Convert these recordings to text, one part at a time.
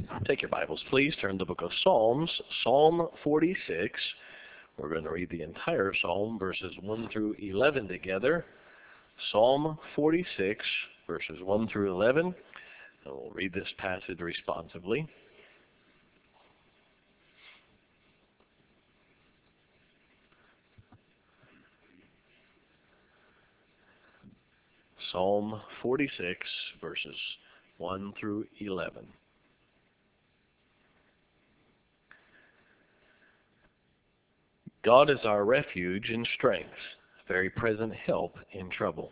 Take your Bibles, please. Turn to the book of Psalms, Psalm 46. We're going to read the entire psalm, verses 1 through 11 together. Psalm 46, verses 1 through 11. And we'll read this passage responsively. Psalm 46, verses 1 through 11. God is our refuge and strength, very present help in trouble.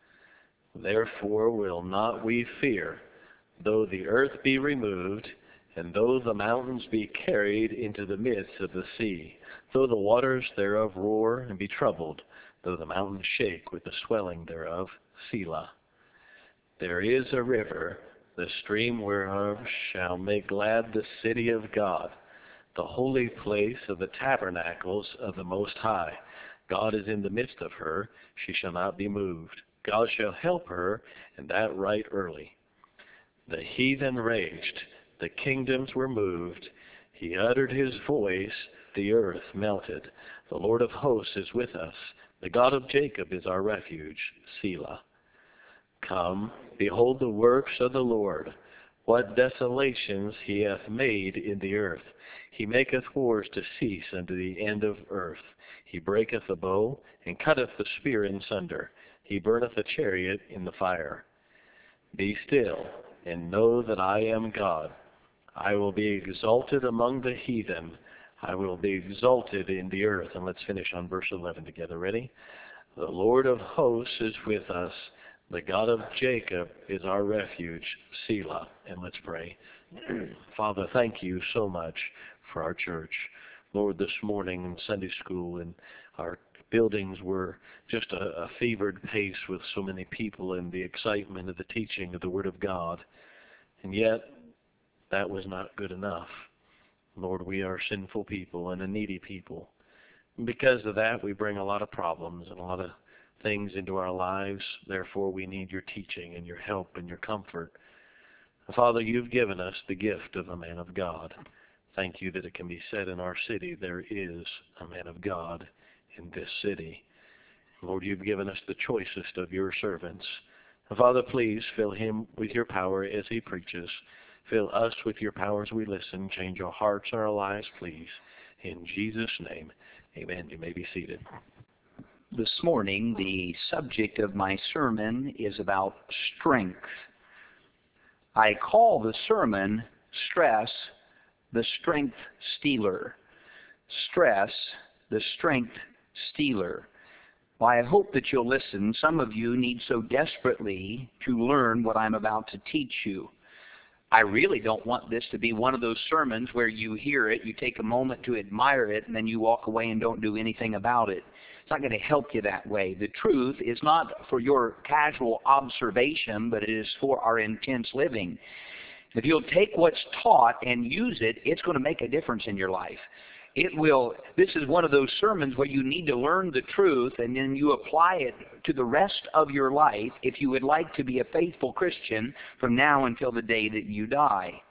Therefore will not we fear, though the earth be removed, and though the mountains be carried into the midst of the sea, though the waters thereof roar and be troubled, though the mountains shake with the swelling thereof. Selah. There is a river, the stream whereof shall make glad the city of God, the holy place of the tabernacles of the Most High. God is in the midst of her, she shall not be moved. God shall help her, and that right early. The heathen raged, the kingdoms were moved. He uttered his voice, the earth melted. The Lord of hosts is with us. The God of Jacob is our refuge. Selah. Come, behold the works of the Lord, what desolations he hath made in the earth. He maketh wars to cease unto the end of earth. He breaketh the bow, and cutteth the spear in sunder. He burneth a chariot in the fire. Be still, and know that I am God. I will be exalted among the heathen. I will be exalted in the earth. And let's finish on verse 11 together. Ready? The Lord of hosts is with us. The God of Jacob is our refuge. Selah. And let's pray. Father, thank you so much for our church. Lord, this morning in Sunday school and our buildings were just a fevered pace with so many people and the excitement of the teaching of the Word of God. And yet, that was not good enough. Lord, we are sinful people and a needy people. And because of that, we bring a lot of problems and a lot of things into our lives. Therefore, we need your teaching and your help and your comfort. Father, you've given us the gift of a man of God. Thank you that it can be said in our city, there is a man of God in this city. Lord, you've given us the choicest of your servants. Father, please fill him with your power as he preaches. Fill us with your power as we listen. Change our hearts and our lives, please. In Jesus' name, amen. You may be seated. This morning, the subject of my sermon is about strength. I call the sermon Stress, the Strength Stealer. Stress, the Strength Stealer. Well, I hope that you'll listen. Some of you need so desperately to learn what I'm about to teach you. I really don't want this to be one of those sermons where you hear it, you take a moment to admire it, and then you walk away and don't do anything about it. It's not going to help you that way. The truth is not for your casual observation, but it is for our intense living. If you'll take what's taught and use it, it's going to make a difference in your life. It will. This is one of those sermons where you need to learn the truth and then you apply it to the rest of your life if you would like to be a faithful Christian from now until the day that you die.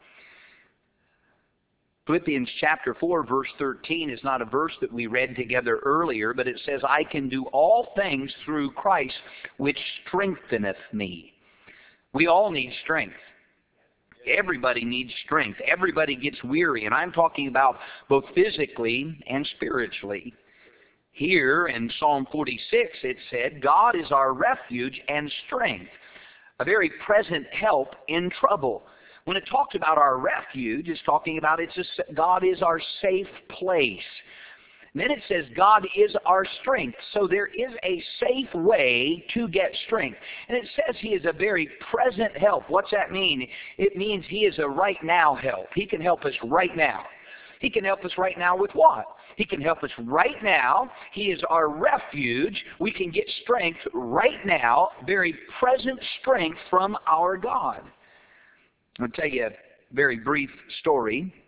Philippians chapter 4, verse 13 is not a verse that we read together earlier, but it says, I can do all things through Christ, which strengtheneth me. We all need strength. Everybody needs strength. Everybody gets weary, and I'm talking about both physically and spiritually. Here in Psalm 46, it said, God is our refuge and strength, a very present help in trouble. When it talks about our refuge, it's talking about God is our safe place. And then it says God is our strength. So there is a safe way to get strength. And it says He is a very present help. What's that mean? It means He is a right now help. He can help us right now. He can help us right now with what? He can help us right now. He is our refuge. We can get strength right now, very present strength from our God. I'll tell you a very brief story.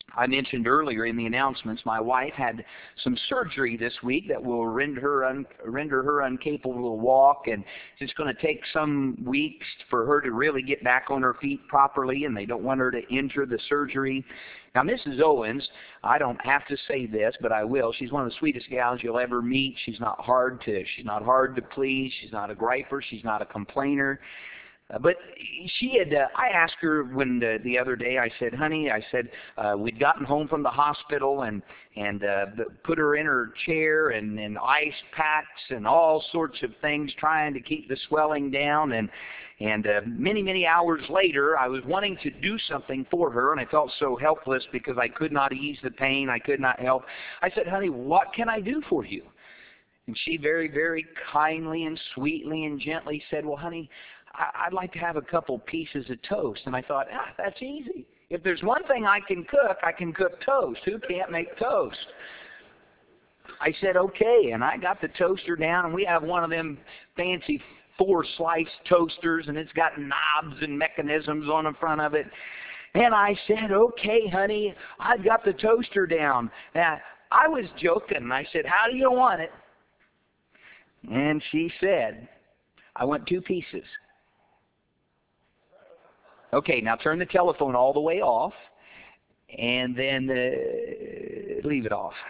I mentioned earlier in the announcements, my wife had some surgery this week that will render her incapable to walk, and it's going to take some weeks for her to really get back on her feet properly, and they don't want her to injure the surgery. Now, Mrs. Owens, I don't have to say this, but I will. She's one of the sweetest gals you'll ever meet. She's not hard to please. She's not a griper. She's not a complainer. But she had, I asked her when the other day, I said, honey, we'd gotten home from the hospital and put her in her chair and ice packs and all sorts of things trying to keep the swelling down. And many hours later, I was wanting to do something for her, and I felt so helpless because I could not ease the pain. I could not help. I said, honey, what can I do for you? And she very, very kindly and sweetly and gently said, well, honey, I'd like to have a couple pieces of toast. And I thought, that's easy. If there's one thing I can cook toast. Who can't make toast? I said, okay, and I got the toaster down, and we have one of them fancy 4-slice toasters, and it's got knobs and mechanisms on the front of it. And I said, okay, honey, I've got the toaster down. Now, I was joking, and I said, how do you want it? And she said, I want 2 pieces. Okay, now turn the telephone all the way off, and then leave it off.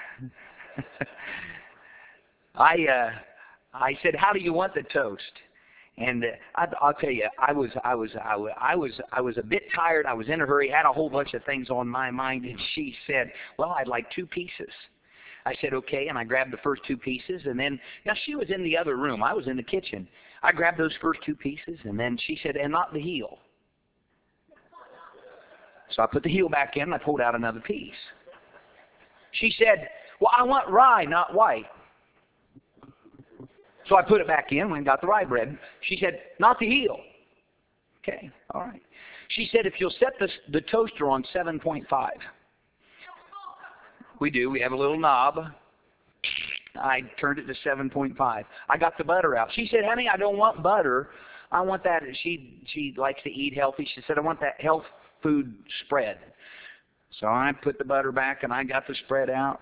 I said, how do you want the toast? And I'll tell you, I was a bit tired. I was in a hurry, had a whole bunch of things on my mind, and she said, well, I'd like 2 pieces. I said, okay, and I grabbed the first 2 pieces, and then, now she was in the other room. I was in the kitchen. I grabbed those first 2 pieces, and then she said, and not the heel. So I put the heel back in, and I pulled out another piece. She said, well, I want rye, not white. So I put it back in and got the rye bread. She said, not the heel. Okay, all right. She said, if you'll set the toaster on 7.5. We do. We have a little knob. I turned it to 7.5. I got the butter out. She said, honey, I don't want butter. I want that. She likes to eat healthy. She said, I want that health food spread. So I put the butter back and I got the spread out.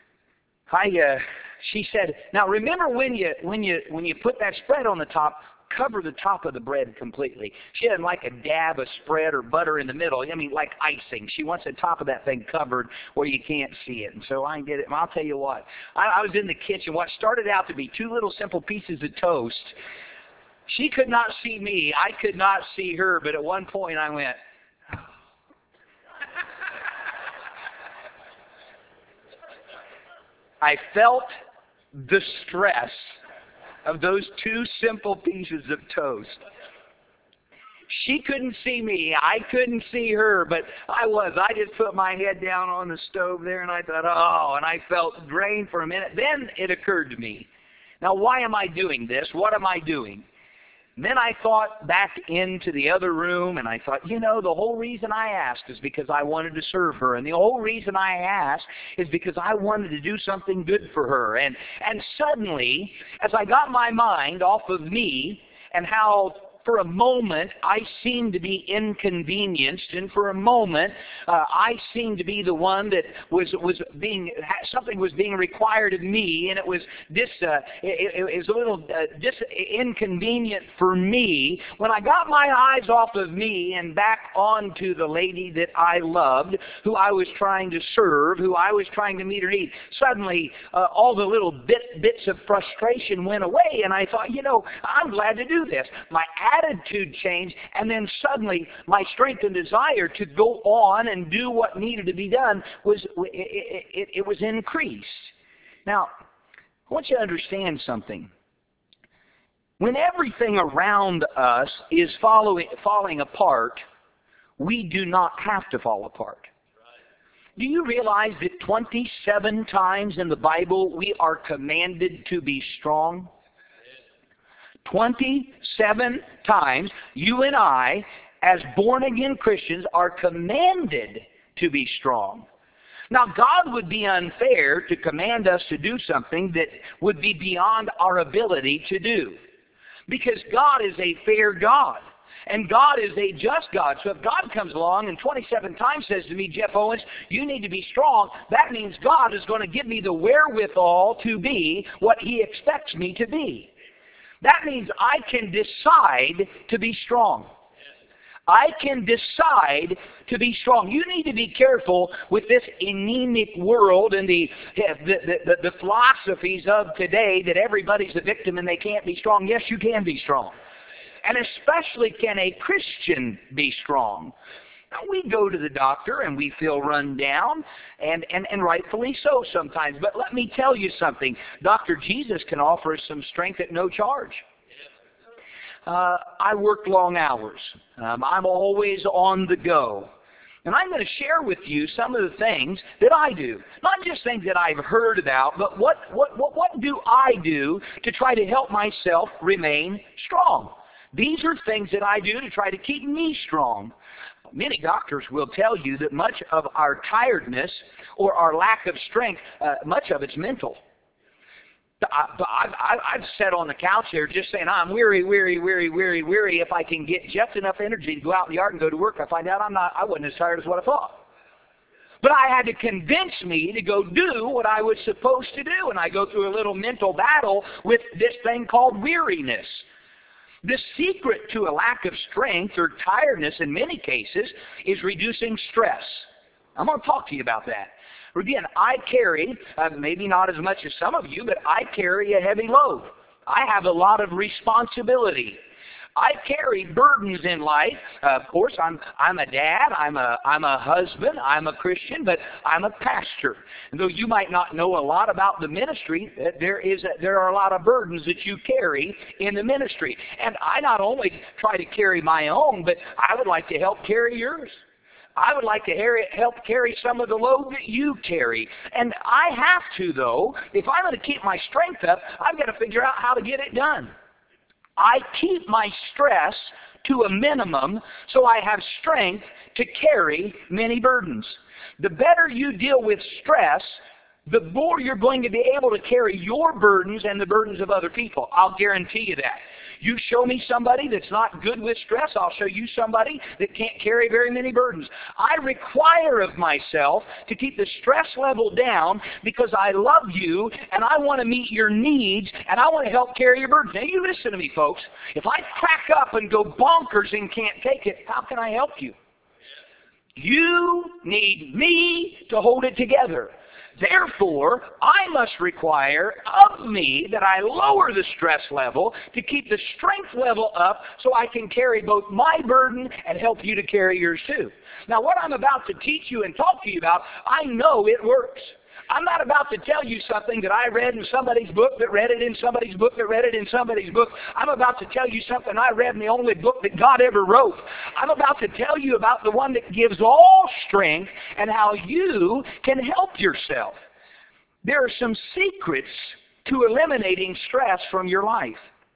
She said, now remember when you put that spread on the top, cover the top of the bread completely. She doesn't like a dab of spread or butter in the middle. I mean, like icing. She wants the top of that thing covered where you can't see it. And so I did it. And I'll tell you what, I was in the kitchen. What started out to be 2 little simple pieces of toast. She could not see me. I could not see her. But at one point I went, I felt the stress of those 2 simple pieces of toast. She couldn't see me. I couldn't see her, but I just put my head down on the stove there, and I thought, oh, and I felt drained for a minute. Then it occurred to me, now why am I doing this? What am I doing? Then I thought back into the other room, and I thought, the whole reason I asked is because I wanted to serve her. And the whole reason I asked is because I wanted to do something good for her. And suddenly, as I got my mind off of me and how for a moment I seemed to be inconvenienced, and for a moment I seemed to be the one that something was being required of me, and it was a little inconvenient for me. When I got my eyes off of me and back onto the lady that I loved, who I was trying to serve, who I was trying to meet her need, suddenly all the little bits of frustration went away, and I thought, I'm glad to do this. My attitude changed, and then suddenly my strength and desire to go on and do what needed to be done was increased. Now, I want you to understand something. When everything around us is falling apart, we do not have to fall apart. Do you realize that 27 times in the Bible we are commanded to be strong? 27 times you and I, as born-again Christians, are commanded to be strong. Now, God would be unfair to command us to do something that would be beyond our ability to do, because God is a fair God. And God is a just God. So if God comes along and 27 times says to me, Jeff Owens, you need to be strong, that means God is going to give me the wherewithal to be what He expects me to be. That means I can decide to be strong. I can decide to be strong. You need to be careful with this anemic world and the philosophies of today that everybody's a victim and they can't be strong. Yes, you can be strong. And especially can a Christian be strong. Now, we go to the doctor and we feel run down, and rightfully so sometimes. But let me tell you something. Dr. Jesus can offer us some strength at no charge. I work long hours. I'm always on the go. And I'm going to share with you some of the things that I do. Not just things that I've heard about, but what do I do to try to help myself remain strong? These are things that I do to try to keep me strong. Many doctors will tell you that much of our tiredness or our lack of strength, much of it's mental. I've sat on the couch here just saying, I'm weary. If I can get just enough energy to go out in the yard and go to work, I find out I wasn't as tired as what I thought. But I had to convince me to go do what I was supposed to do, and I go through a little mental battle with this thing called weariness. The secret to a lack of strength or tiredness in many cases is reducing stress. I'm going to talk to you about that. Again, I carry, maybe not as much as some of you, but I carry a heavy load. I have a lot of responsibility. I carry burdens in life. Of course, I'm a dad, I'm a husband, I'm a Christian, but I'm a pastor. And though you might not know a lot about the ministry, there are a lot of burdens that you carry in the ministry. And I not only try to carry my own, but I would like to help carry yours. I would like to help carry some of the load that you carry. And I have to, though. If I'm going to keep my strength up, I've got to figure out how to get it done. I keep my stress to a minimum so I have strength to carry many burdens. The better you deal with stress, the more you're going to be able to carry your burdens and the burdens of other people. I'll guarantee you that. You show me somebody that's not good with stress, I'll show you somebody that can't carry very many burdens. I require of myself to keep the stress level down because I love you and I want to meet your needs and I want to help carry your burdens. Now you listen to me, folks. If I crack up and go bonkers and can't take it, how can I help you? You need me to hold it together. Therefore, I must require of me that I lower the stress level to keep the strength level up so I can carry both my burden and help you to carry yours too. Now, what I'm about to teach you and talk to you about, I know it works. I'm not about to tell you something that I read in somebody's book that read it in somebody's book that read it in somebody's book. I'm about to tell you something I read in the only book that God ever wrote. I'm about to tell you about the one that gives all strength and how you can help yourself. There are some secrets to eliminating stress from your life.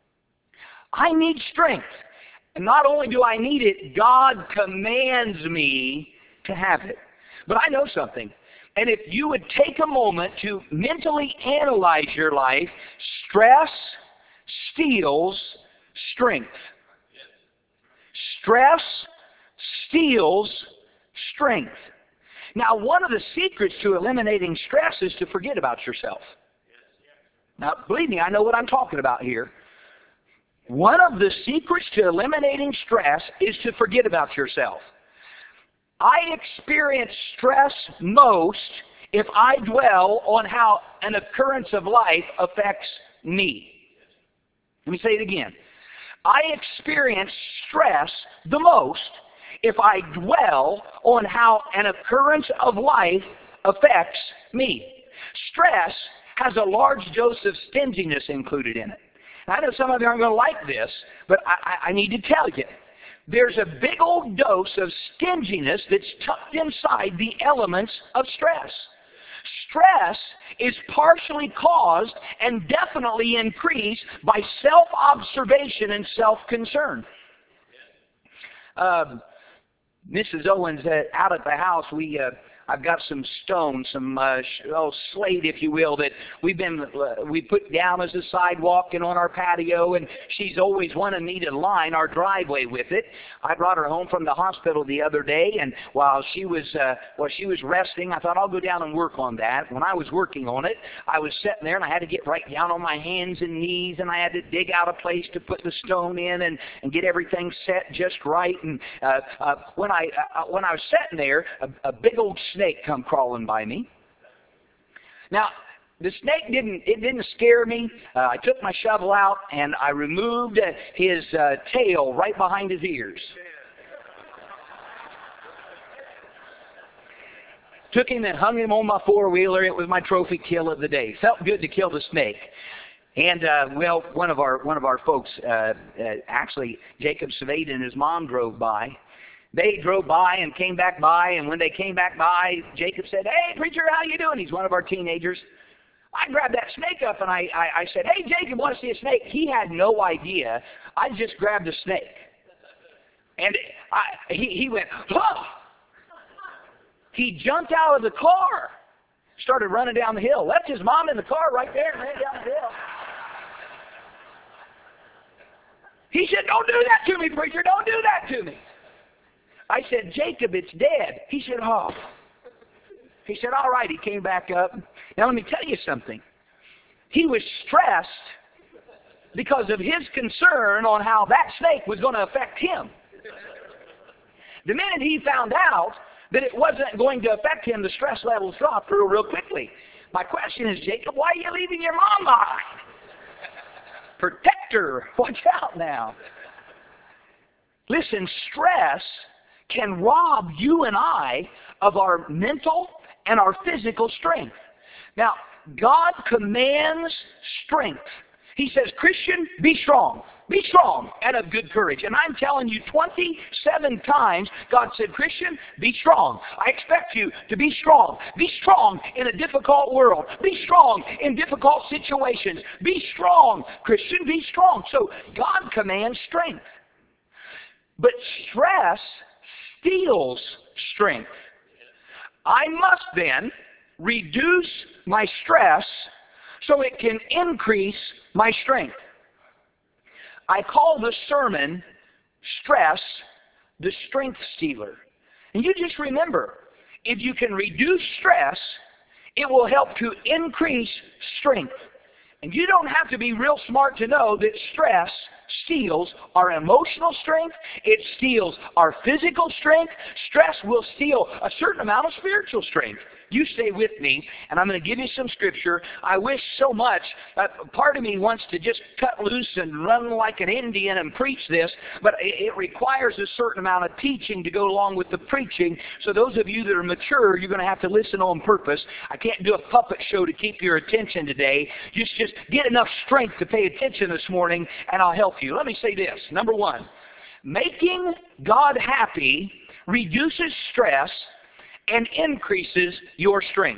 I need strength. And not only do I need it, God commands me to have it. But I know something. And if you would take a moment to mentally analyze your life, stress steals strength. Stress steals strength. Now, one of the secrets to eliminating stress is to forget about yourself. Now, believe me, I know what I'm talking about here. One of the secrets to eliminating stress is to forget about yourself. I experience stress most if I dwell on how an occurrence of life affects me. Let me say it again. I experience stress the most if I dwell on how an occurrence of life affects me. Stress has a large dose of stinginess included in it. Now, I know some of you aren't going to like this, but I need to tell you. There's a big old dose of stinginess that's tucked inside the elements of stress. Stress is partially caused and definitely increased by self-observation and self-concern. Mrs. Owens, out at the house, I've got some stone, some slate, if you will, that we put down as a sidewalk and on our patio, and she's always wanted me to line our driveway with it. I brought her home from the hospital the other day, and while she was resting, I thought I'll go down and work on that. When I was working on it, I was sitting there and I had to get right down on my hands and knees, and I had to dig out a place to put the stone in and get everything set just right. And when I was sitting there, a big old snake come crawling by me. Now, the snake didn't scare me. I took my shovel out and I removed his tail right behind his ears. Took him and hung him on my four-wheeler. It was my trophy kill of the day. Felt good to kill the snake. And one of our folks, actually Jacob Savade and his mom drove by. They drove by and came back by, and when they came back by, Jacob said, "Hey, preacher, how you doing?" He's one of our teenagers. I grabbed that snake up and I said, "Hey, Jacob, want to see a snake?" He had no idea I just grabbed a snake. And he went, "Huh!" He jumped out of the car, started running down the hill, left his mom in the car right there and ran down the hill. He said, "Don't do that to me, preacher, don't do that to me." I said, "Jacob, it's dead." He said, "Oh." He said, "All right." He came back up. Now let me tell you something. He was stressed because of his concern on how that snake was going to affect him. The minute he found out that it wasn't going to affect him, the stress levels dropped real quickly. My question is, Jacob, why are you leaving your mom behind? Protect her. Watch out now. Listen, stress can rob you and I of our mental and our physical strength. Now, God commands strength. He says, "Christian, be strong. Be strong and of good courage." And I'm telling you, 27 times God said, "Christian, be strong. I expect you to be strong. Be strong in a difficult world. Be strong in difficult situations. Be strong, Christian, be strong." So God commands strength. But stress steals strength. I must then reduce my stress so it can increase my strength. I call the sermon, "Stress, the Strength Stealer." And you just remember, if you can reduce stress, it will help to increase strength. And you don't have to be real smart to know that stress steals our emotional strength. It steals our physical strength. Stress will steal a certain amount of spiritual strength. You stay with me, and I'm going to give you some scripture. I wish so much, part of me wants to just cut loose and run like an Indian and preach this, but it requires a certain amount of teaching to go along with the preaching. So those of you that are mature, you're going to have to listen on purpose. I can't do a puppet show to keep your attention today. Just get enough strength to pay attention this morning, and I'll help you. Let me say this. Number one, making God happy reduces stress and increases your strength.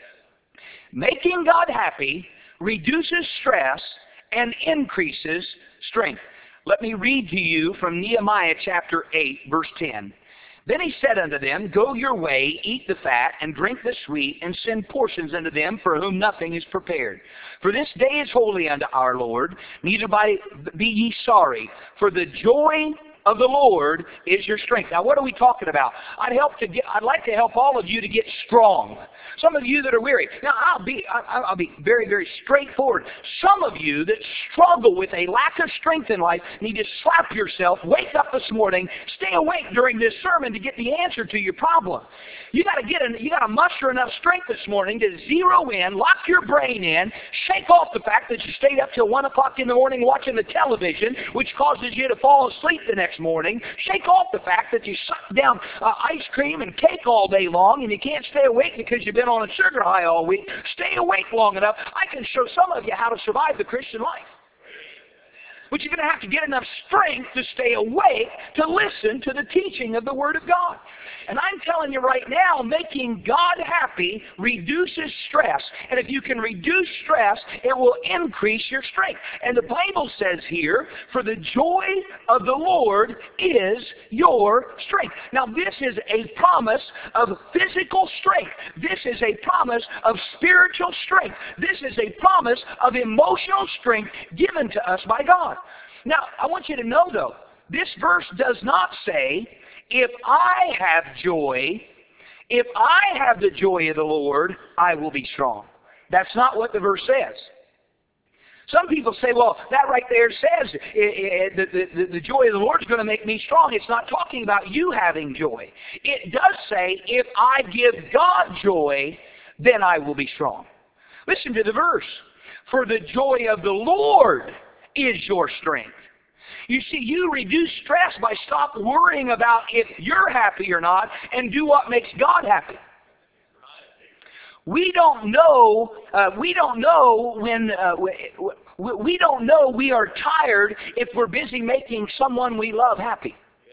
Making God happy reduces stress and increases strength. Let me read to you from Nehemiah chapter 8, verse 10. "Then he said unto them, Go your way, eat the fat, and drink the sweet, and send portions unto them for whom nothing is prepared. For this day is holy unto our Lord, neither be ye sorry, for the joy of the Lord is your strength." Now, what are we talking about? I'd like to help all of you to get strong. Some of you that are weary. Now, I'll be very, very straightforward. Some of you that struggle with a lack of strength in life need to slap yourself, wake up this morning, stay awake during this sermon to get the answer to your problem. You got to muster enough strength this morning to zero in, lock your brain in, shake off the fact that you stayed up till 1 o'clock in the morning watching the television, which causes you to fall asleep the next morning. Shake off the fact that you sucked down ice cream and cake all day long and you can't stay awake because you've been on a sugar high all week. Stay awake long enough. I can show some of you how to survive the Christian life. But you're going to have to get enough strength to stay awake to listen to the teaching of the Word of God. And I'm telling you right now, making God happy reduces stress. And if you can reduce stress, it will increase your strength. And the Bible says here, for the joy of the Lord is your strength. Now this is a promise of physical strength. This is a promise of spiritual strength. This is a promise of emotional strength given to us by God. Now, I want you to know though, this verse does not say, if I have joy, if I have the joy of the Lord, I will be strong. That's not what the verse says. Some people say, well, that right there says the joy of the Lord is going to make me strong. It's not talking about you having joy. It does say, if I give God joy, then I will be strong. Listen to the verse. For the joy of the Lord is your strength. You see, you reduce stress by stop worrying about if you're happy or not and do what makes God happy. We don't know we are tired if we're busy making someone we love happy.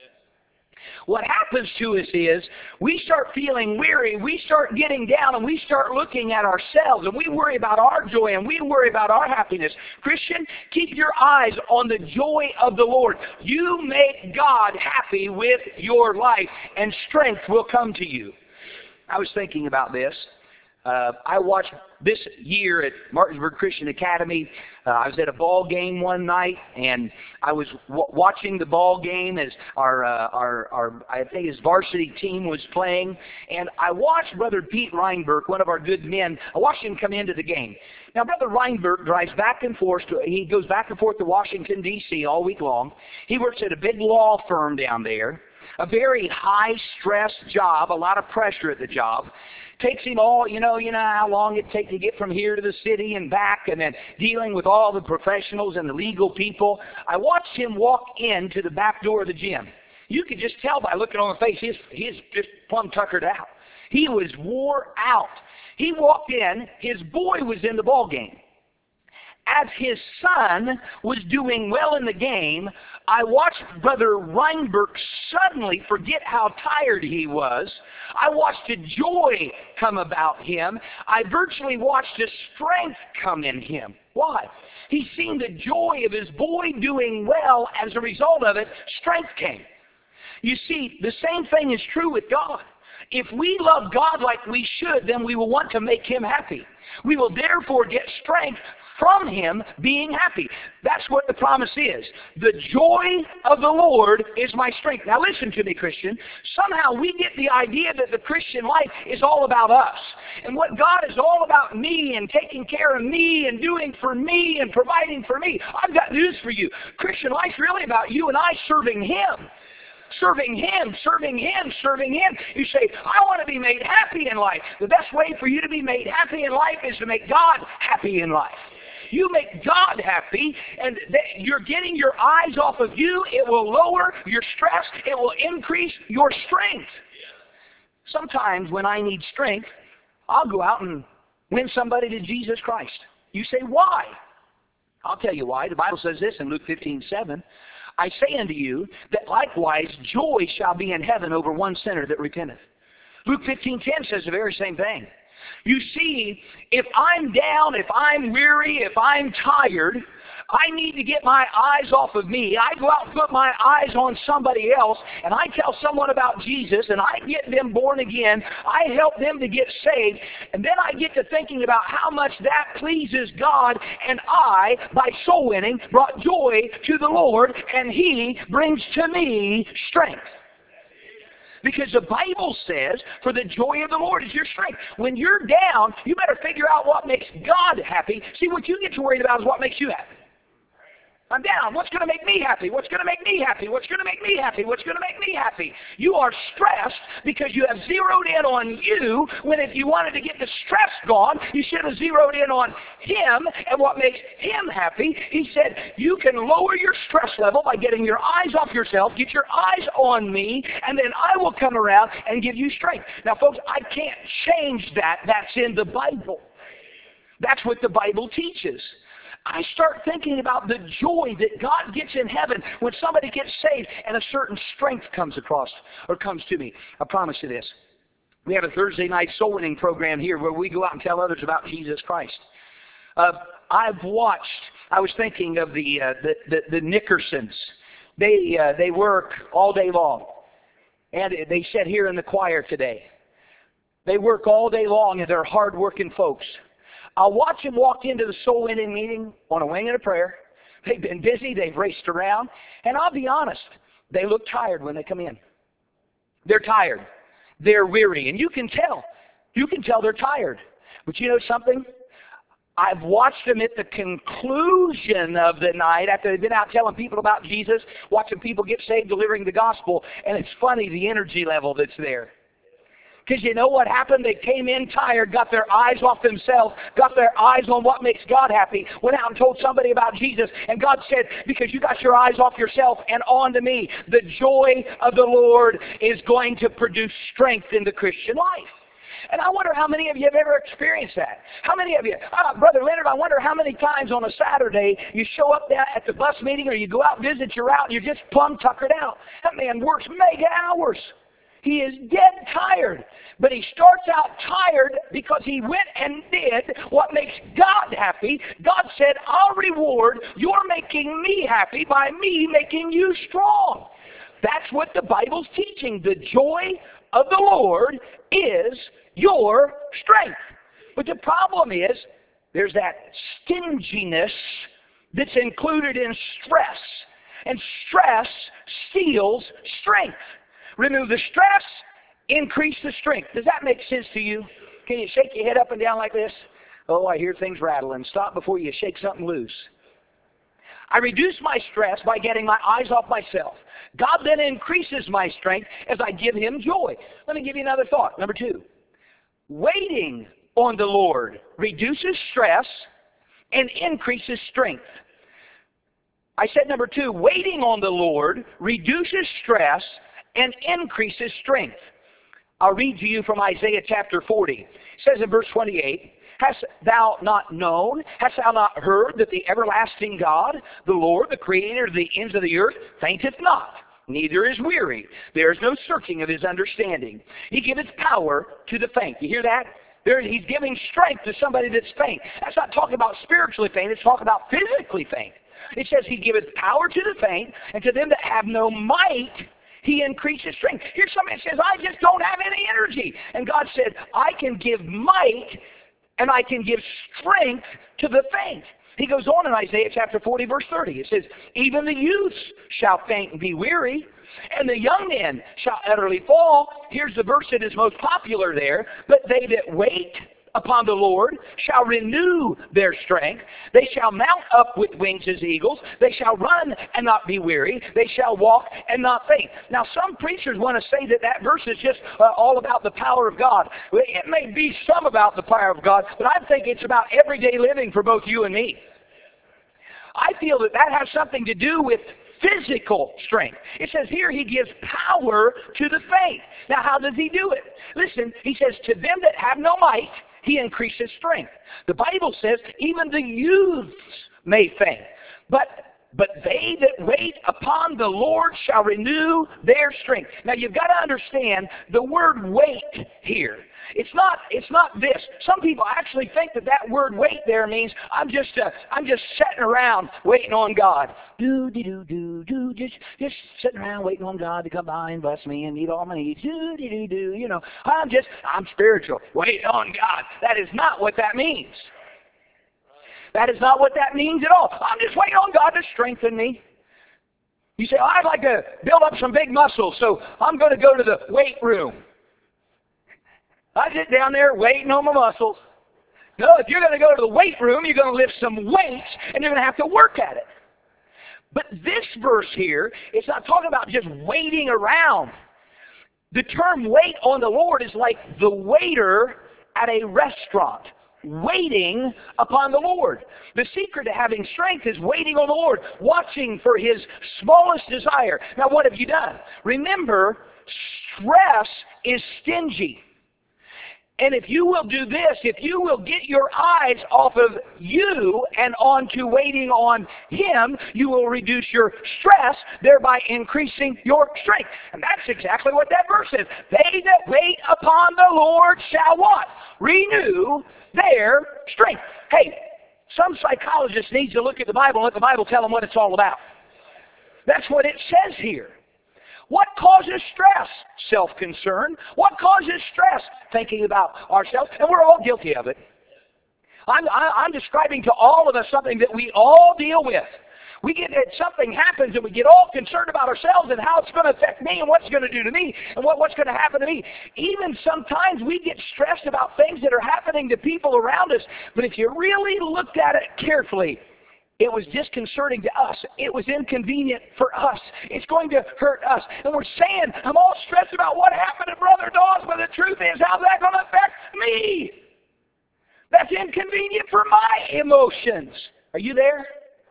What happens to us is we start feeling weary, we start getting down, and we start looking at ourselves, and we worry about our joy, and we worry about our happiness. Christian, keep your eyes on the joy of the Lord. You make God happy with your life, and strength will come to you. I was thinking about this. I watched this year at Martinsburg Christian Academy. I was at a ball game one night, and I was watching the ball game as our I think his varsity team was playing, and I watched Brother Pete Reinberg, one of our good men. I watched him come into the game. Now, Brother Reinberg drives back and forth. He goes back and forth to Washington, D.C. all week long. He works at a big law firm down there, a very high-stress job, a lot of pressure at the job. Takes him all, you know how long it takes to get from here to the city and back, and then dealing with all the professionals and the legal people. I watched him walk into the back door of the gym. You could just tell by looking on the face, he's just plumb tuckered out. He was wore out. He walked in, his boy was in the ball game. As his son was doing well in the game, I watched Brother Reinberg suddenly forget how tired he was. I watched a joy come about him. I virtually watched a strength come in him. Why? He's seen the joy of his boy doing well. As a result of it, strength came. You see, the same thing is true with God. If we love God like we should, then we will want to make Him happy. We will therefore get strength from Him being happy. That's what the promise is. The joy of the Lord is my strength. Now listen to me, Christian. Somehow we get the idea that the Christian life is all about us. And what God is all about me and taking care of me and doing for me and providing for me. I've got news for you. Christian life's really about you and I serving Him. Serving Him, serving Him, serving Him. You say, I want to be made happy in life. The best way for you to be made happy in life is to make God happy in life. You make God happy, and you're getting your eyes off of you. It will lower your stress. It will increase your strength. Sometimes when I need strength, I'll go out and win somebody to Jesus Christ. You say, why? I'll tell you why. The Bible says this in Luke 15:7. I say unto you that likewise joy shall be in heaven over one sinner that repenteth. Luke 15:10 says the very same thing. You see, if I'm down, if I'm weary, if I'm tired, I need to get my eyes off of me. I go out and put my eyes on somebody else, and I tell someone about Jesus, and I get them born again. I help them to get saved, and then I get to thinking about how much that pleases God, and I, by soul winning, brought joy to the Lord, and He brings to me strength. Because the Bible says, for the joy of the Lord is your strength. When you're down, you better figure out what makes God happy. See, what you get to worry about is what makes you happy. I'm down. What's going to make me happy? What's going to make me happy? What's going to make me happy? What's going to make me happy? You are stressed because you have zeroed in on you, when if you wanted to get the stress gone, you should have zeroed in on Him and what makes Him happy. He said, you can lower your stress level by getting your eyes off yourself, get your eyes on me, and then I will come around and give you strength. Now, folks, I can't change that. That's in the Bible. That's what the Bible teaches. I start thinking about the joy that God gets in heaven when somebody gets saved and a certain strength comes across or comes to me. I promise you this. We have a Thursday night soul winning program here where we go out and tell others about Jesus Christ. I was thinking of the Nickersons. They work all day long. And they sit here in the choir today. They work all day long and they're hard-working folks. I'll watch them walk into the soul winning meeting on a wing and a prayer. They've been busy. They've raced around. And I'll be honest, they look tired when they come in. They're tired. They're weary. And you can tell. You can tell they're tired. But you know something? I've watched them at the conclusion of the night after they've been out telling people about Jesus, watching people get saved, delivering the gospel. And it's funny, the energy level that's there. Because you know what happened? They came in tired, got their eyes off themselves, got their eyes on what makes God happy, went out and told somebody about Jesus, and God said, because you got your eyes off yourself and on to me, the joy of the Lord is going to produce strength in the Christian life. And I wonder how many of you have ever experienced that. How many of you, Brother Leonard, I wonder how many times on a Saturday you show up there at the bus meeting or you go out and visit your route and you're just plumb tuckered out. That man works mega hours. He is dead tired. But he starts out tired because he went and did what makes God happy. God said, I'll reward your making me happy by me making you strong. That's what the Bible's teaching. The joy of the Lord is your strength. But the problem is, there's that stinginess that's included in stress. And stress steals strength. Remove the stress, increase the strength. Does that make sense to you? Can you shake your head up and down like this? Oh, I hear things rattling. Stop before you shake something loose. I reduce my stress by getting my eyes off myself. God then increases my strength as I give Him joy. Let me give you another thought. Number 2. Waiting on the Lord reduces stress and increases strength. I said number 2, waiting on the Lord reduces stress and increases strength. I'll read to you from Isaiah chapter 40. It says in verse 28, Hast thou not known, hast thou not heard that the everlasting God, the Lord, the creator of the ends of the earth, fainteth not, neither is weary. There is no searching of His understanding. He giveth power to the faint. You hear that? He's giving strength to somebody that's faint. That's not talking about spiritually faint, it's talking about physically faint. It says He giveth power to the faint, and to them that have no might, He increases strength. Here's somebody that says, I just don't have any energy. And God said, I can give might and I can give strength to the faint. He goes on in Isaiah chapter 40, verse 30. It says, even the youths shall faint and be weary, and the young men shall utterly fall. Here's the verse that is most popular there. But they that wait upon the Lord shall renew their strength. They shall mount up with wings as eagles. They shall run and not be weary. They shall walk and not faint. Now, some preachers want to say that that verse is just all about the power of God. It may be some about the power of God, but I think it's about everyday living for both you and me. I feel that that has something to do with physical strength. It says here He gives power to the faint. Now, how does He do it? Listen, He says, to them that have no might, He increases strength. The Bible says even the youths may faint. But they that wait upon the Lord shall renew their strength. Now you've got to understand the word wait here. It's not this. Some people actually think that that word wait there means I'm just sitting around waiting on God. Just sitting around waiting on God to come by and bless me and meet all my needs. You know, I'm spiritual, waiting on God. That is not what that means. That is not what that means at all. I'm just waiting on God to strengthen me. You say, I'd like to build up some big muscles, so I'm going to go to the weight room. I sit down there waiting on my muscles. No, if you're going to go to the weight room, you're going to lift some weights, and you're going to have to work at it. But this verse here, it's not talking about just waiting around. The term wait on the Lord is like the waiter at a restaurant, waiting upon the Lord. The secret to having strength is waiting on the Lord, watching for His smallest desire. Now, what have you done? Remember, stress is stingy. And if you will do this, if you will get your eyes off of you and onto waiting on Him, you will reduce your stress, thereby increasing your strength. And that's exactly what that verse says. They that wait upon the Lord shall what? Renew their strength. Hey, some psychologist needs to look at the Bible and let the Bible tell them what it's all about. That's what it says here. What causes stress? Self-concern. What causes stress? Thinking about ourselves. And we're all guilty of it. I'm describing to all of us something that we all deal with. We get that something happens and we get all concerned about ourselves and how it's going to affect me and what it's going to do to me and what's going to happen to me. Even sometimes we get stressed about things that are happening to people around us. But if you really looked at it carefully, it was disconcerting to us. It was inconvenient for us. It's going to hurt us. And we're saying, I'm all stressed about what happened to Brother Dawes, but the truth is, how's that going to affect me? That's inconvenient for my emotions. Are you there?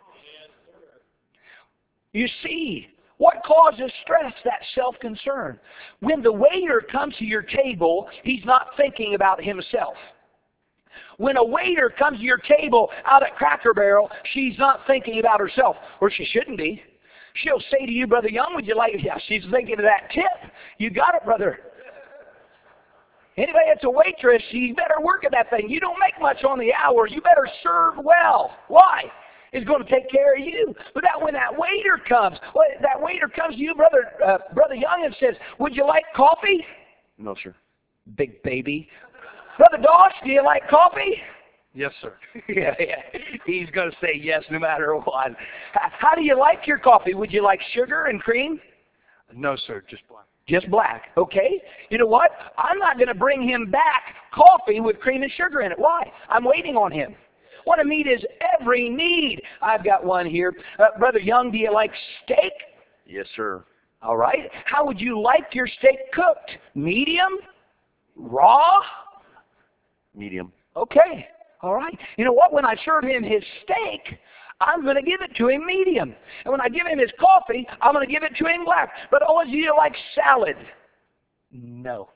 You see, what causes stress? That self-concern. When the waiter comes to your table, he's not thinking about himself. When a waiter comes to your table out at Cracker Barrel, she's not thinking about herself, or she shouldn't be. She'll say to you, Brother Young, would you like, yeah, she's thinking of that tip. You got it, brother. Anybody that's a waitress, you better work at that thing. You don't make much on the hour. You better serve well. Why? It's going to take care of you. But when that waiter comes, to you, Brother Young, and says, would you like coffee? No, sir. Big baby. Brother Dawes, do you like coffee? Yes, sir. Yeah. He's going to say yes no matter what. How do you like your coffee? Would you like sugar and cream? No, sir. Just black. Just black. Okay. You know what? I'm not going to bring him back coffee with cream and sugar in it. Why? I'm waiting on him. I want to meet his every need. I've got one here. Brother Young, do you like steak? Yes, sir. All right. How would you like your steak cooked? Medium? Raw? Medium. Okay. All right. You know what? When I serve him his steak, I'm going to give it to him medium. And when I give him his coffee, I'm going to give it to him black. But oh, do you like salad? No.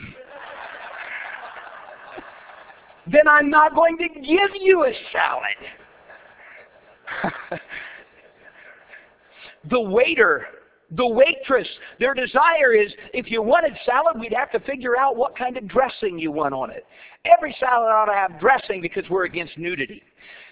Then I'm not going to give you a salad. The waiter, the waitress, their desire is, if you wanted salad, we'd have to figure out what kind of dressing you want on it. Every salad ought to have dressing because we're against nudity.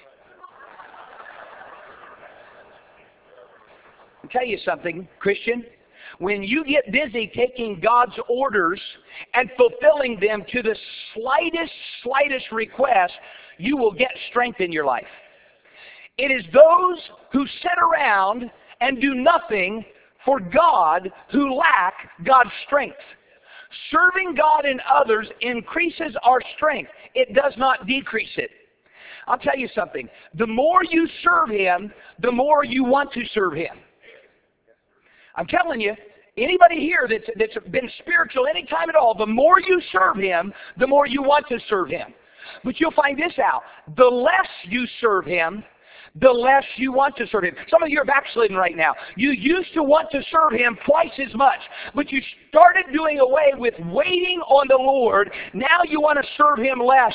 I'll tell you something, Christian. When you get busy taking God's orders and fulfilling them to the slightest request, you will get strength in your life. It is those who sit around and do nothing for God who lack God's strength. Serving God and others increases our strength. It does not decrease it. I'll tell you something. The more you serve Him, the more you want to serve Him. I'm telling you, anybody here that's been spiritual any time at all, the more you serve Him, the more you want to serve Him. But you'll find this out. The less you serve Him, the less you want to serve Him. Some of you are backsliding right now. You used to want to serve Him twice as much, but you started doing away with waiting on the Lord. Now you want to serve Him less.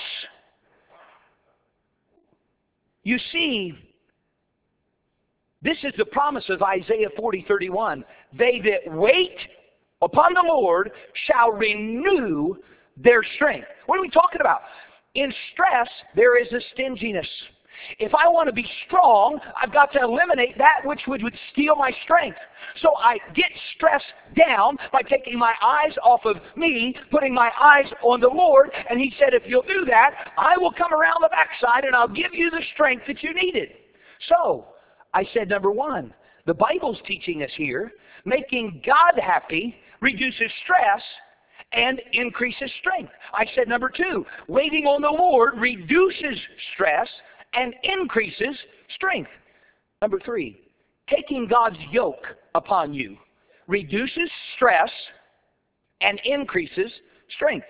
You see, this is the promise of Isaiah 40:31. They that wait upon the Lord shall renew their strength. What are we talking about? In stress, there is a stinginess. If I want to be strong, I've got to eliminate that which would steal my strength. So I get stressed down by taking my eyes off of me, putting my eyes on the Lord, and He said, if you'll do that, I will come around the backside and I'll give you the strength that you needed. So, I said, number one, the Bible's teaching us here, making God happy reduces stress and increases strength. I said, number two, waiting on the Lord reduces stress and increases strength. Number three, taking God's yoke upon you reduces stress and increases strength.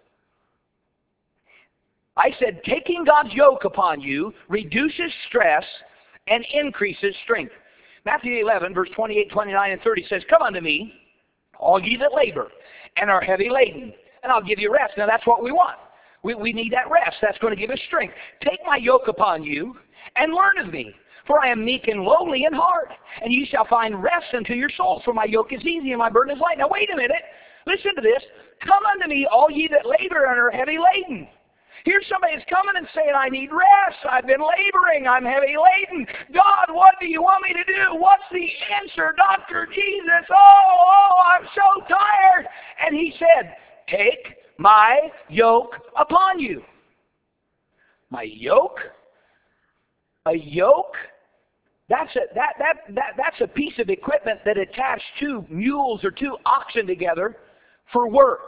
I said, taking God's yoke upon you reduces stress and increases strength. Matthew 11, verse 28, 29, and 30 says, come unto me, all ye that labor and are heavy laden, and I'll give you rest. Now that's what we want. We need that rest. That's going to give us strength. Take my yoke upon you and learn of me. For I am meek and lowly in heart, and you shall find rest unto your souls. For my yoke is easy and my burden is light. Now wait a minute. Listen to this. Come unto me, all ye that labor and are heavy laden. Here's somebody that's coming and saying, I need rest. I've been laboring. I'm heavy laden. God, what do you want me to do? What's the answer, Dr. Jesus? Oh, I'm so tired. And he said, take my yoke upon you. My yoke? A yoke? That's a piece of equipment that attached two mules or two oxen together for work.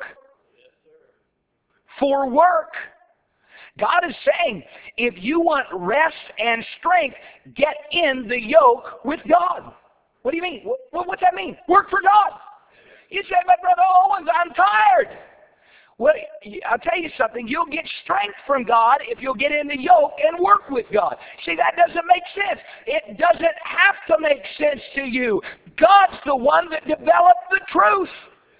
For work. God is saying, if you want rest and strength, get in the yoke with God. What do you mean? What's that mean? Work for God. You say, but Brother Owens, I'm tired. Well, I'll tell you something. You'll get strength from God if you'll get in the yoke and work with God. See, that doesn't make sense. It doesn't have to make sense to you. God's the one that developed the truth.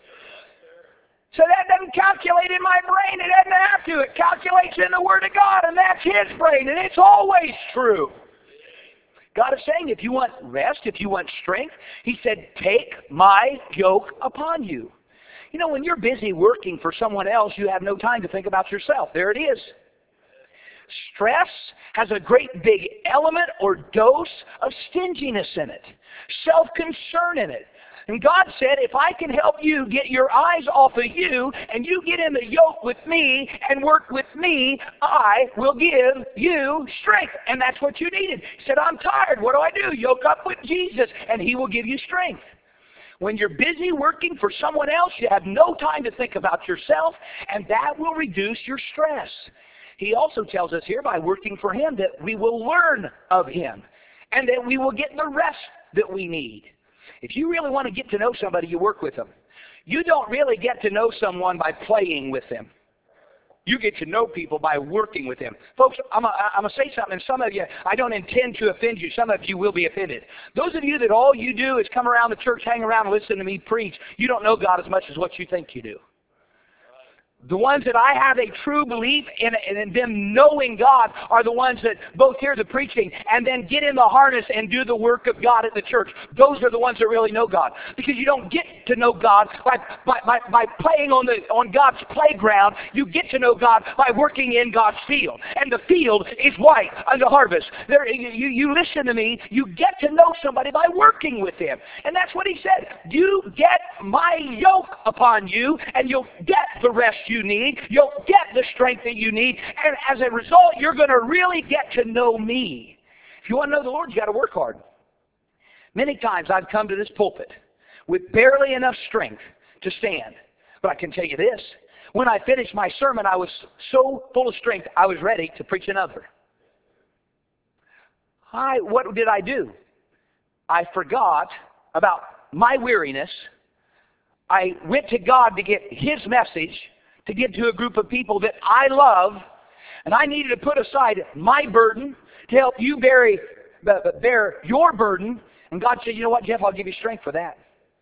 So that doesn't calculate in my brain. It doesn't have to. It calculates in the Word of God, and that's His brain, and it's always true. God is saying, if you want rest, if you want strength, He said, take my yoke upon you. You know, when you're busy working for someone else, you have no time to think about yourself. There it is. Stress has a great big element or dose of stinginess in it, self-concern in it. And God said, if I can help you get your eyes off of you and you get in the yoke with me and work with me, I will give you strength. And that's what you needed. He said, I'm tired. What do? Yoke up with Jesus and He will give you strength. When you're busy working for someone else, you have no time to think about yourself, and that will reduce your stress. He also tells us here, by working for Him, that we will learn of Him and that we will get the rest that we need. If you really want to get to know somebody, you work with them. You don't really get to know someone by playing with them. You get to know people by working with them. Folks, I'm going to say something, and some of you, I don't intend to offend you. Some of you will be offended. Those of you that all you do is come around the church, hang around, and listen to me preach, you don't know God as much as what you think you do. The ones that I have a true belief in them knowing God are the ones that both hear the preaching and then get in the harness and do the work of God at the church. Those are the ones that really know God. Because you don't get to know God by playing on God's playground. You get to know God by working in God's field. And the field is white unto harvest. You listen to me. You get to know somebody by working with them. And that's what He said. You get my yoke upon you and you'll get the rest you need. You'll get the strength that you need. And as a result, you're going to really get to know me. If you want to know the Lord, you got to work hard. Many times I've come to this pulpit with barely enough strength to stand. But I can tell you this. When I finished my sermon, I was so full of strength, I was ready to preach another. What did I do? I forgot about my weariness. I went to God to get His message, to give to a group of people that I love, and I needed to put aside my burden to help you bear your burden. And God said, you know what, Jeff, I'll give you strength for that.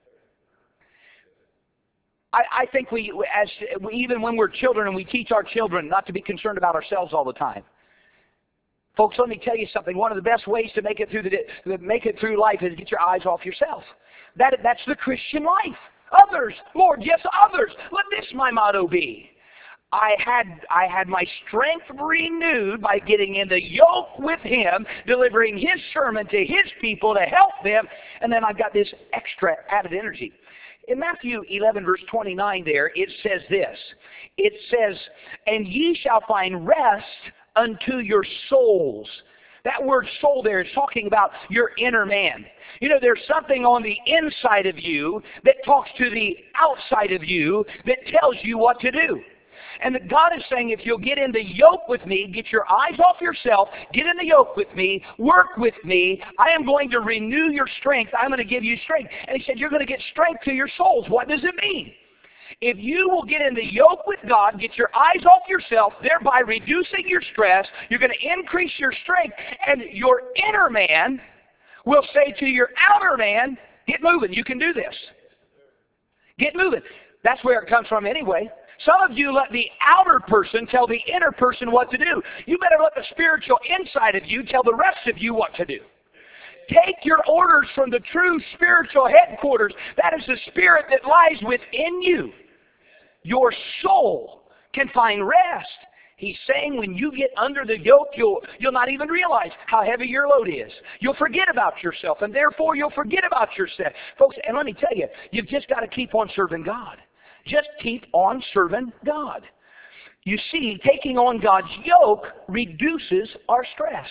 I think even when we're children and we teach our children not to be concerned about ourselves all the time. Folks, let me tell you something. One of the best ways to make it through life is to get your eyes off yourself. That's the Christian life. Others, Lord, yes, others. Let this my motto be. I had my strength renewed by getting in the yoke with Him, delivering His sermon to His people to help them, and then I've got this extra added energy. In Matthew 11, verse 29 there, it says this. It says, and ye shall find rest unto your souls. That word soul there is talking about your inner man. You know, there's something on the inside of you that talks to the outside of you that tells you what to do. And God is saying, if you'll get in the yoke with me, get your eyes off yourself, get in the yoke with me, work with me, I am going to renew your strength. I'm going to give you strength. And He said, you're going to get strength to your souls. What does it mean? If you will get in the yoke with God, get your eyes off yourself, thereby reducing your stress, you're going to increase your strength, and your inner man will say to your outer man, get moving, you can do this. Get moving. That's where it comes from anyway. Some of you let the outer person tell the inner person what to do. You better let the spiritual inside of you tell the rest of you what to do. Take your orders from the true spiritual headquarters. That is the spirit that lies within you. Your soul can find rest. He's saying when you get under the yoke, you'll not even realize how heavy your load is. You'll forget about yourself, and therefore you'll forget about yourself. Folks, and let me tell you, you've just got to keep on serving God. Just keep on serving God. You see, taking on God's yoke reduces our stress.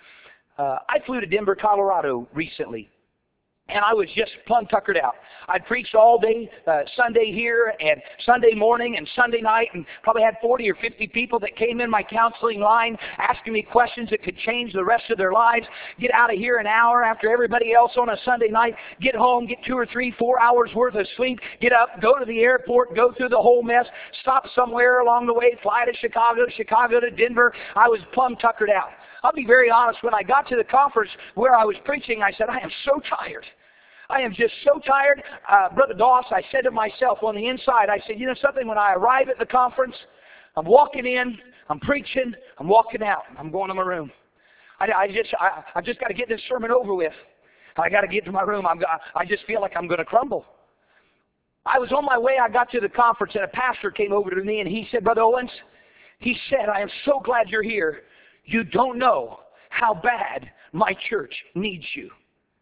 I flew to Denver, Colorado recently, and I was just plumb tuckered out. I preached all day, Sunday here, and Sunday morning, and Sunday night, and probably had 40 or 50 people that came in my counseling line asking me questions that could change the rest of their lives. Get out of here an hour after everybody else on a Sunday night. Get home, get 2 or 3, 4 hours worth of sleep. Get up, go to the airport, go through the whole mess, stop somewhere along the way, fly to Chicago to Denver. I was plumb tuckered out. I'll be very honest, when I got to the conference where I was preaching, I said, I am so tired. I am just so tired. Brother Doss, I said to myself on the inside, I said, you know something, when I arrive at the conference, I'm walking in, I'm preaching, I'm walking out, I'm going to my room. I just got to get this sermon over with. I got to get to my room. I just feel like I'm going to crumble. I was on my way, I got to the conference, and a pastor came over to me, and he said, Brother Owens, he said, I am so glad you're here. You don't know how bad my church needs you.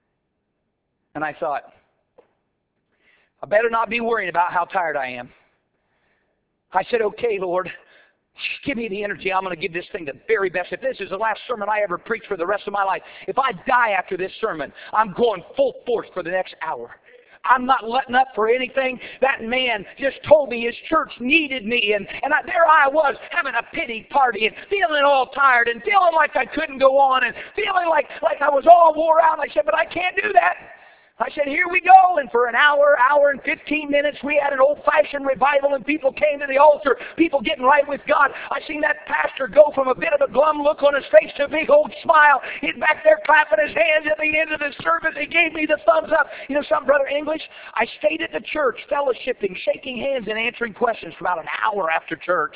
And I thought, I better not be worrying about how tired I am. I said, okay, Lord, give me the energy. I'm going to give this thing the very best. If this is the last sermon I ever preach for the rest of my life, if I die after this sermon, I'm going full force for the next hour. I'm not letting up for anything. That man just told me his church needed me, and there I was having a pity party and feeling all tired and feeling like I couldn't go on and feeling like I was all wore out. I said, but I can't do that. I said, here we go. And for an hour and 15 minutes, we had an old-fashioned revival, and people came to the altar, people getting right with God. I seen that pastor go from a bit of a glum look on his face to a big old smile. He's back there clapping his hands at the end of the service. He gave me the thumbs up. You know something, Brother English? I stayed at the church, fellowshipping, shaking hands, and answering questions for about an hour after church.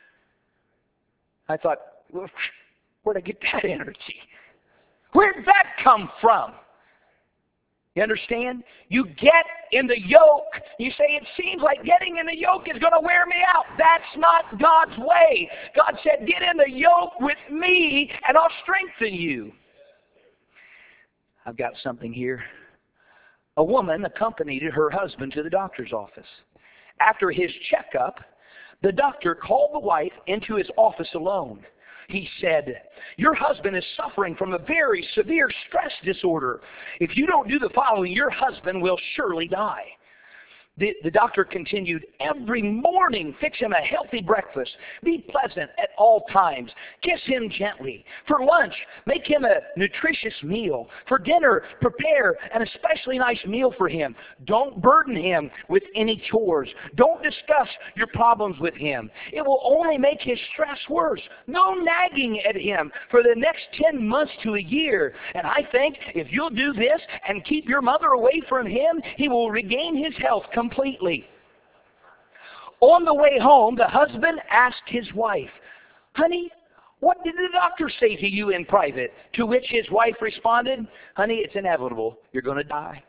I thought, where'd I get that energy? Where'd that come from? You understand? You get in the yoke. You say, it seems like getting in the yoke is going to wear me out. That's not God's way. God said, get in the yoke with me and I'll strengthen you. I've got something here. A woman accompanied her husband to the doctor's office. After his checkup, the doctor called the wife into his office alone. He said, your husband is suffering from a very severe stress disorder. If you don't do the following, your husband will surely die. The doctor continued, every morning fix him a healthy breakfast. Be pleasant at all times. Kiss him gently. For lunch, make him a nutritious meal. For dinner, prepare an especially nice meal for him. Don't burden him with any chores. Don't discuss your problems with him. It will only make his stress worse. No nagging at him for the next 10 months to a year. And I think if you'll do this and keep your mother away from him, he will regain his health completely. On the way home, the husband asked his wife, honey, what did the doctor say to you in private? To which his wife responded, honey, it's inevitable. You're going to die.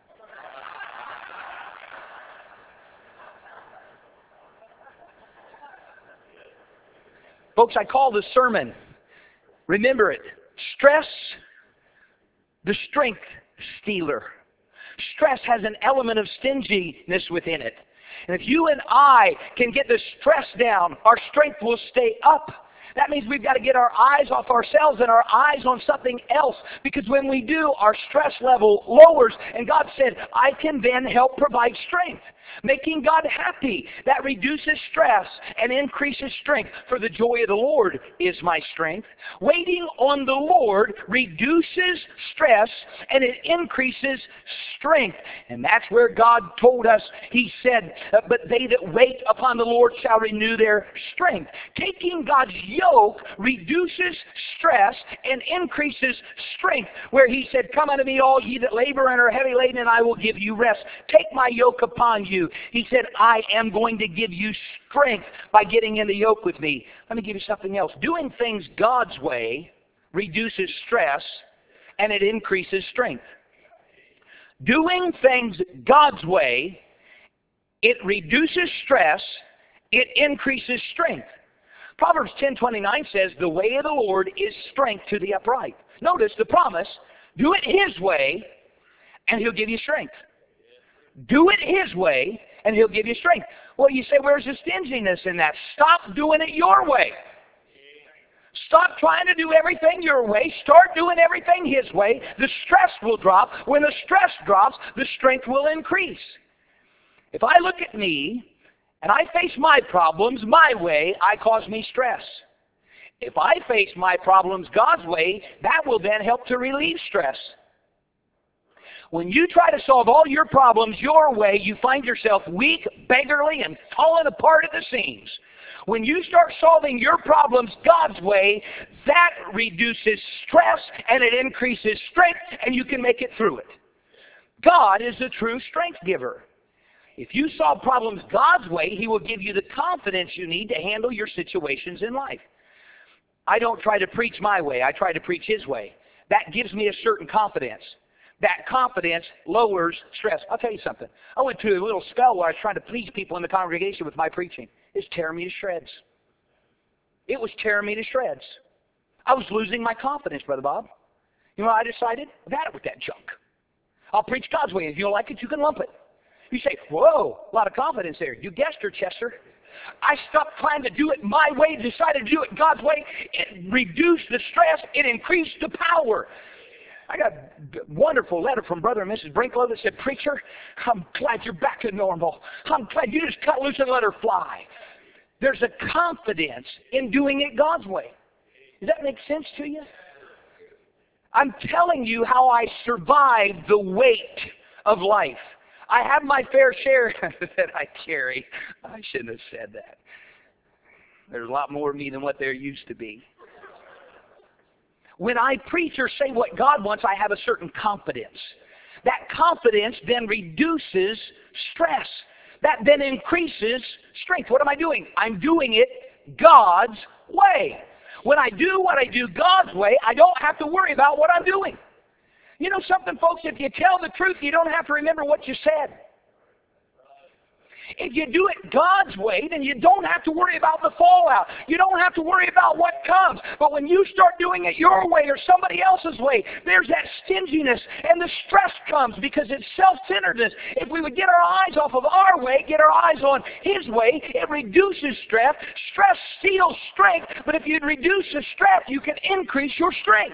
Folks, I call this sermon, remember it, stress, the strength stealer. Stress has an element of stinginess within it. And if you and I can get the stress down, our strength will stay up. That means we've got to get our eyes off ourselves and our eyes on something else. Because when we do, our stress level lowers. And God said, I can then help provide strength. Making God happy, that reduces stress and increases strength. For the joy of the Lord is my strength. Waiting on the Lord reduces stress and it increases strength. And that's where God told us, He said, but they that wait upon the Lord shall renew their strength. Taking God's yoke reduces stress and increases strength. Where He said, come unto me all ye that labor and are heavy laden, and I will give you rest. Take my yoke upon you. He said, I am going to give you strength by getting in the yoke with me. Let me give you something else. Doing things God's way reduces stress and it increases strength. Doing things God's way, it reduces stress, it increases strength. Proverbs 10:29 says, the way of the Lord is strength to the upright. Notice the promise, do it His way, and He'll give you strength. Do it His way, and He'll give you strength. Well, you say, where's the stinginess in that? Stop doing it your way. Stop trying to do everything your way. Start doing everything His way. The stress will drop. When the stress drops, the strength will increase. If I look at me, and I face my problems my way, I cause me stress. If I face my problems God's way, that will then help to relieve stress. When you try to solve all your problems your way, you find yourself weak, beggarly, and falling apart at the seams. When you start solving your problems God's way, that reduces stress and it increases strength, and you can make it through it. God is the true strength giver. If you solve problems God's way, He will give you the confidence you need to handle your situations in life. I don't try to preach my way. I try to preach His way. That gives me a certain confidence. That confidence lowers stress. I'll tell you something. I went through a little spell where I was trying to please people in the congregation with my preaching. It's tearing me to shreds. It was tearing me to shreds. I was losing my confidence, Brother Bob. You know what I decided? I've had it with that junk. I'll preach God's way. If you don't like it, you can lump it. You say, whoa, a lot of confidence there. You guessed her, Chester. I stopped trying to do it my way, decided to do it God's way. It reduced the stress. It increased the power. I got a wonderful letter from Brother and Mrs. Brinklow that said, preacher, I'm glad you're back to normal. I'm glad you just cut loose and let her fly. There's a confidence in doing it God's way. Does that make sense to you? I'm telling you how I survived the weight of life. I have my fair share that I carry. I shouldn't have said that. There's a lot more of me than what there used to be. When I preach or say what God wants, I have a certain confidence. That confidence then reduces stress. That then increases strength. What am I doing? I'm doing it God's way. When I do what I do God's way, I don't have to worry about what I'm doing. You know something, folks? If you tell the truth, you don't have to remember what you said. If you do it God's way, then you don't have to worry about the fallout. You don't have to worry about what comes. But when you start doing it your way or somebody else's way, there's that stinginess and the stress comes because it's self-centeredness. If we would get our eyes off of our way, get our eyes on His way, it reduces stress. Stress steals strength, but if you reduce the stress, you can increase your strength.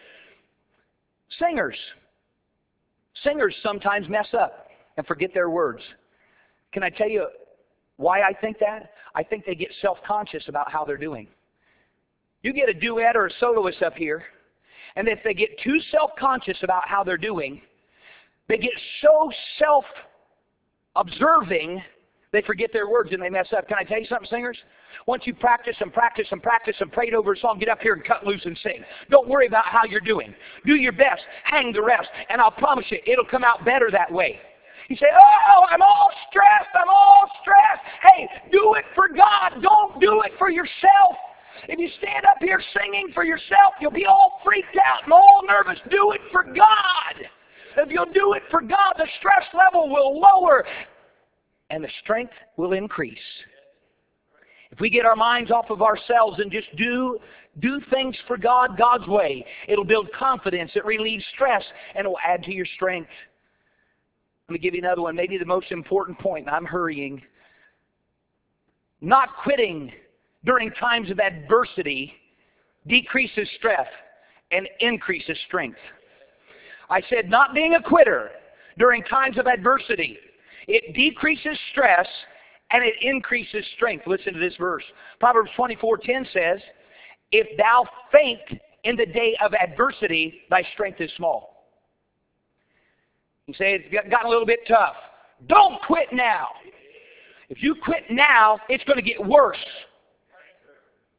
Singers sometimes mess up and forget their words. Can I tell you why I think that? I think they get self-conscious about how they're doing. You get a duet or a soloist up here, and if they get too self-conscious about how they're doing, they get so self-observing, they forget their words and they mess up. Can I tell you something, singers? Once you practice and practice and practice and prayed over a song, get up here and cut loose and sing. Don't worry about how you're doing. Do your best. Hang the rest. And I'll promise you, it'll come out better that way. You say, oh, I'm all stressed. Hey, do it for God. Don't do it for yourself. If you stand up here singing for yourself, you'll be all freaked out and all nervous. Do it for God. If you'll do it for God, the stress level will lower and the strength will increase. If we get our minds off of ourselves and just do things for God, God's way, it'll build confidence, it relieves stress, and it will add to your strength. Let me give you another one, maybe the most important point, and I'm hurrying. Not quitting during times of adversity decreases stress and increases strength. I said not being a quitter during times of adversity. It decreases stress and it increases strength. Listen to this verse. Proverbs 24:10 says, if thou faint in the day of adversity, thy strength is small. You say it's gotten a little bit tough. Don't quit now. If you quit now, it's going to get worse.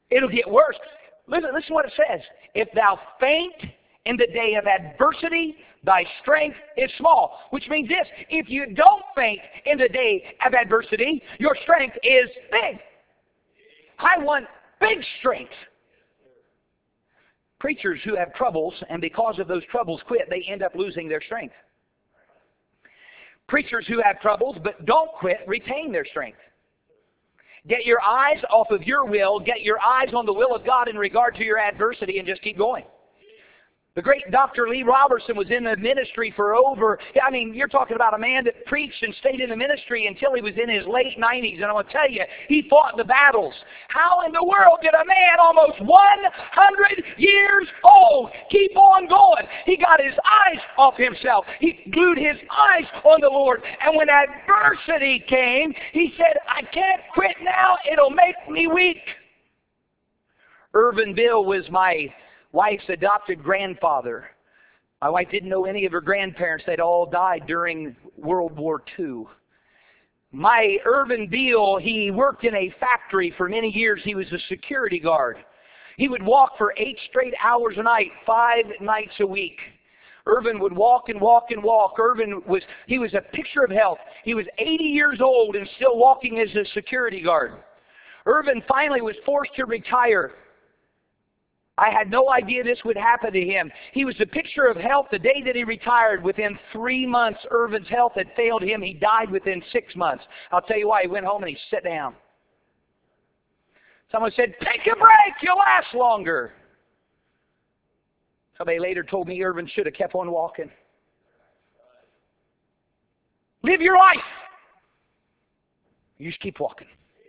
It'll get worse. Listen to what it says. If thou faint in the day of adversity, thy strength is small. Which means this, if you don't faint in the day of adversity, your strength is big. I want big strength. Preachers who have troubles, and because of those troubles quit, they end up losing their strength. Preachers who have troubles but don't quit retain their strength. Get your eyes off of your will. Get your eyes on the will of God in regard to your adversity and just keep going. The great Dr. Lee Robertson was in the ministry for you're talking about a man that preached and stayed in the ministry until he was in his late 90s. And I'm going to tell you, he fought the battles. How in the world did a man almost 100 years old keep on going? He got his eyes off himself. He glued his eyes on the Lord. And when adversity came, he said, I can't quit now. It'll make me weak. Irvin Bill was my wife's adopted grandfather. My wife didn't know any of her grandparents. They'd all died during World War II. My Irvin Beale, he worked in a factory for many years. He was a security guard. He would walk for 8 straight hours a night, 5 nights a week. Irvin would walk and walk and walk. He was a picture of health. He was 80 years old and still walking as a security guard. Irvin finally was forced to retire. I had no idea this would happen to him. He was the picture of health the day that he retired. Within 3 months, Irvin's health had failed him. He died within 6 months. I'll tell you why. He went home and he sat down. Someone said, take a break, you'll last longer. Somebody later told me Irvin should have kept on walking. Live your life. You just keep walking.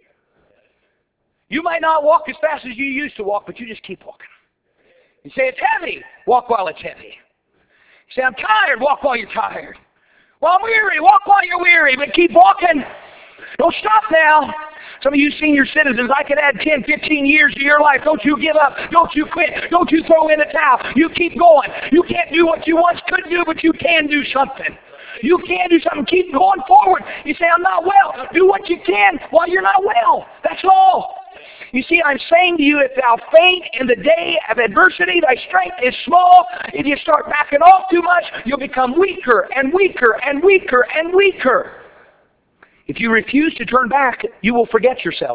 You might not walk as fast as you used to walk, but you just keep walking. You say it's heavy, walk while it's heavy. You say I'm tired, walk while you're tired. Well, I'm weary, walk while you're weary, but keep walking. Don't stop now. Some of you senior citizens, I could add 10, 15 years to your life. Don't you give up. Don't you quit. Don't you throw in the towel. You keep going. You can't do what you once could do, but you can do something. You can do something. Keep going forward. You say, I'm not well. Do what you can while you're not well. That's all. You see, I'm saying to you, if thou faint in the day of adversity, thy strength is small. If you start backing off too much, you'll become weaker and weaker and weaker and weaker. If you refuse to turn back, you will forget yourself.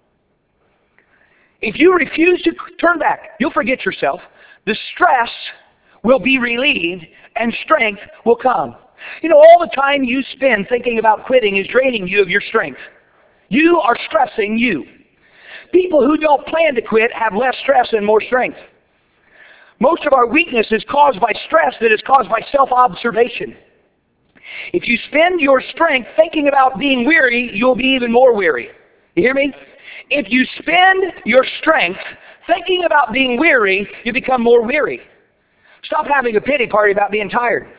If you refuse to turn back, you'll forget yourself. The stress will be relieved and strength will come. You know, all the time you spend thinking about quitting is draining you of your strength. You are stressing you. People who don't plan to quit have less stress and more strength. Most of our weakness is caused by stress that is caused by self-observation. If you spend your strength thinking about being weary, you'll be even more weary. You hear me? If you spend your strength thinking about being weary, you become more weary. Stop having a pity party about being tired.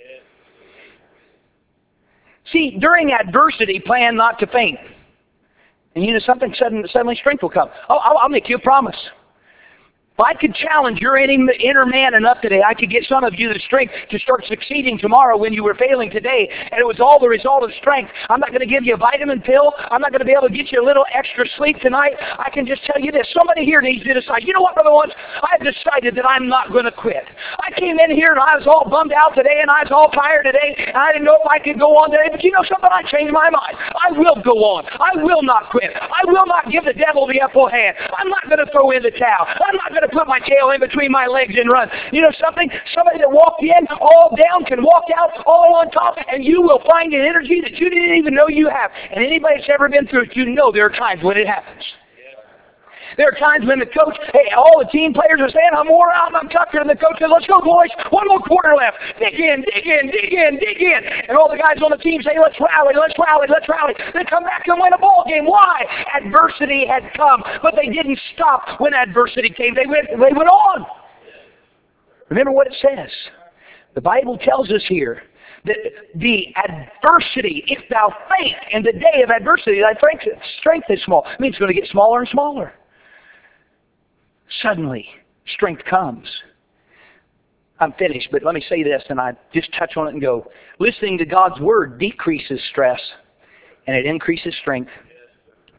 See, during adversity, plan not to faint. And you know something, suddenly strength will come. Oh, I'll make you a promise. If I could challenge your inner man enough today, I could get some of you the strength to start succeeding tomorrow when you were failing today. And it was all the result of strength. I'm not going to give you a vitamin pill. I'm not going to be able to get you a little extra sleep tonight. I can just tell you this. Somebody here needs to decide, you know what, Brother Owens? I've decided that I'm not going to quit. I came in here and I was all bummed out today and I was all tired today. And I didn't know if I could go on today. But you know something? I changed my mind. I will go on. I will not quit. I will not give the devil the upper hand. I'm not going to throw in the towel. I'm not going to put my tail in between my legs and run. You know something? Somebody that walked in all down can walk out all on top, and you will find an energy that you didn't even know you have. And anybody that's ever been through it, you know there are times when it happens. There are times when the coach, hey, all the team players are saying, I'm wore out, I'm tucked, and the coach says, let's go, boys. One more quarter left. Dig in, dig in, dig in, dig in. And all the guys on the team say, let's rally, let's rally, let's rally. They come back and win a ball game. Why? Adversity had come, but they didn't stop when adversity came. They went on. Remember what it says. The Bible tells us here that the adversity, if thou faint in the day of adversity, thy strength is small. It means it's going to get smaller and smaller. Suddenly, strength comes. I'm finished, but let me say this, and I just touch on it and go. Listening to God's Word decreases stress, and it increases strength.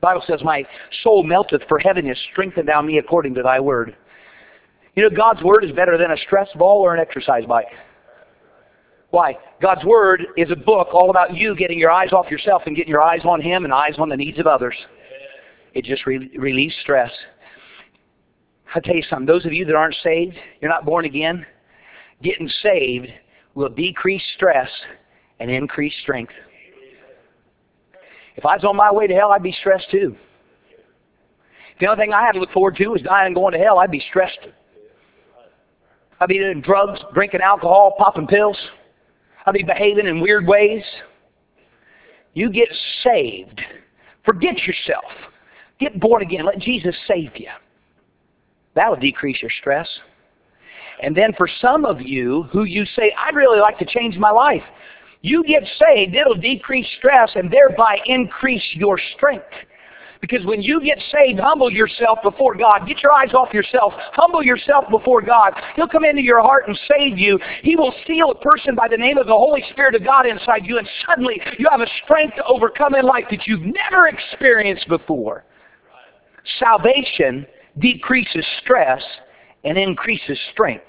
Bible says, my soul melteth for heaviness, strengthen thou me according to thy word. You know, God's word is better than a stress ball or an exercise bike. Why? God's word is a book all about you getting your eyes off yourself and getting your eyes on Him and eyes on the needs of others. It just relieves stress. I'll tell you something. Those of you that aren't saved, you're not born again, getting saved will decrease stress and increase strength. If I was on my way to hell, I'd be stressed too. If the only thing I had to look forward to was dying and going to hell, I'd be stressed. I'd be doing drugs, drinking alcohol, popping pills. I'd be behaving in weird ways. You get saved. Forget yourself. Get born again. Let Jesus save you. That will decrease your stress. And then for some of you who you say, I'd really like to change my life. You get saved, it'll decrease stress and thereby increase your strength. Because when you get saved, humble yourself before God. Get your eyes off yourself. Humble yourself before God. He'll come into your heart and save you. He will seal a person by the name of the Holy Spirit of God inside you, and suddenly you have a strength to overcome in life that you've never experienced before. Salvation decreases stress and increases strength.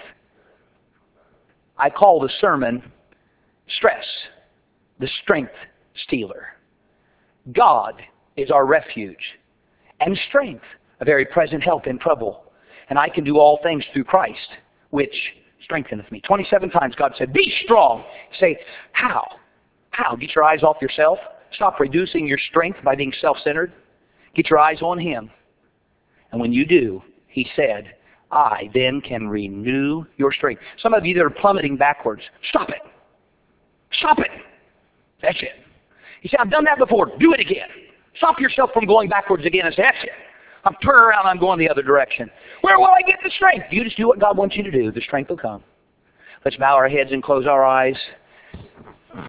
I call the sermon, Stress, the Strength Stealer. God is our refuge and strength, a very present help in trouble. And I can do all things through Christ, which strengtheneth me. 27 times God said, be strong. Say, how? How? Get your eyes off yourself. Stop reducing your strength by being self-centered. Get your eyes on Him. And when you do, He said, I then can renew your strength. Some of you that are plummeting backwards, stop it. Stop it. That's it. He said, I've done that before. Do it again. Stop yourself from going backwards again and say, that's it. I'm turning around, I'm going the other direction. Where will I get the strength? You just do what God wants you to do. The strength will come. Let's bow our heads and close our eyes.